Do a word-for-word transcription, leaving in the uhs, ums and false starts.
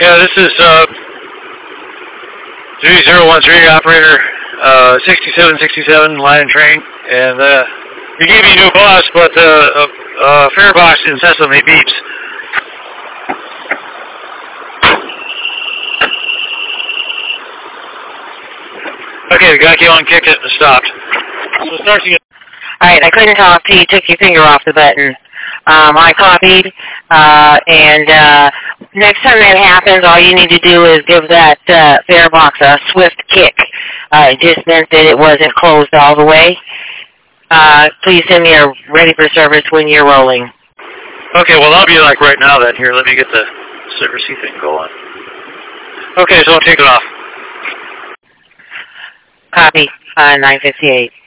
Yeah, this is uh, three zero one three operator, uh, sixty-seven sixty-seven line and train, and uh, you gave me a new boss, but the uh, uh, fare box incessantly beeps. Okay, the guy came on, kicked it, and stopped. So it starts again. All right, I couldn't talk till you took your finger off the button. Um, I copied, uh, and uh, next time that happens, all you need to do is give that uh, fare box a swift kick. Uh, it just meant that it wasn't closed all the way. Uh, please send me a ready for service when you're rolling. Okay, well, I'll be like right now then. Here, let me get the service thing going. Okay, so I'll take it off. Copy, uh, nine fifty-eight.